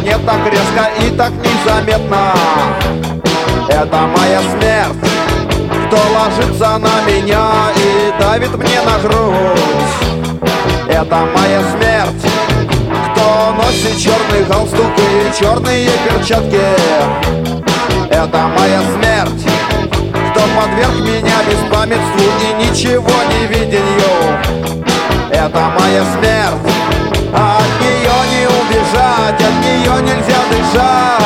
мне так резко и так незаметно. Это моя смерть, кто ложится на меня и давит мне на грудь. Это моя смерть, кто носит черный галстук и черные перчатки. Это моя смерть, кто подверг меня беспамятству и ничего не виденью. Это моя смерть, от нее не убежать, от нее нельзя дышать.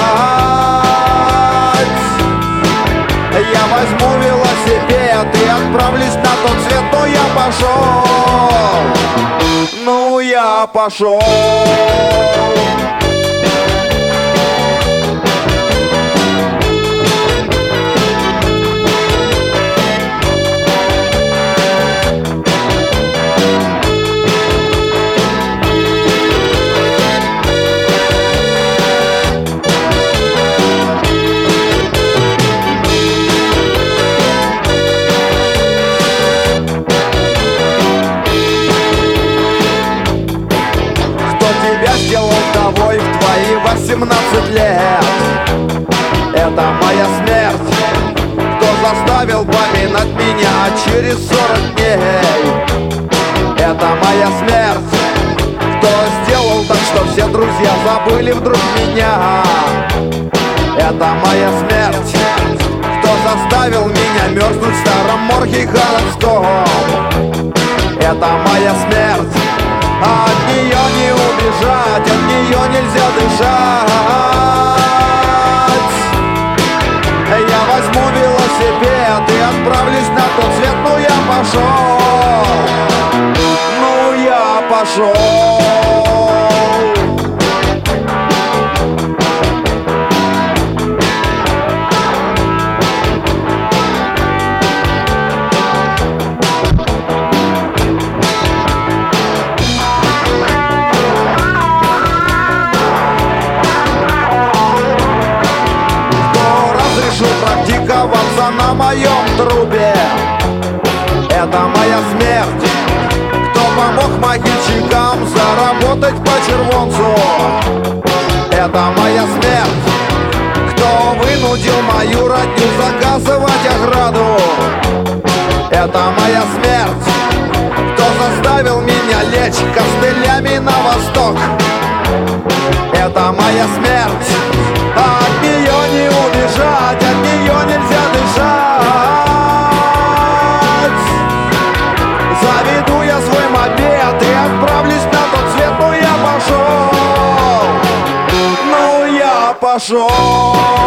Я возьму велосипед и отправлюсь на тот свет, но я пошел, ну я пошел. Сделал вдовой в твои 18 лет. Это моя смерть, кто заставил поминать меня через 40 дней. Это моя смерть, кто сделал так, что все друзья забыли вдруг меня. Это моя смерть, кто заставил меня мерзнуть в старом морге городском. Это моя смерть, от нее не убежать, от нее нельзя дышать. Я возьму велосипед и отправлюсь на тот свет, ну я пошел, ну я пошел. Практиковаться на моем трубе. Это моя смерть, кто помог могильщикам заработать по червонцу. Это моя смерть, кто вынудил мою родню заказывать ограду. Это моя смерть, кто заставил меня лечь костылями на восток. Это моя смерть, от нее не убежать, от нее нельзя дышать. Заведу я свой мопед и отправлюсь на тот свет, ну я пошел, ну я пошел.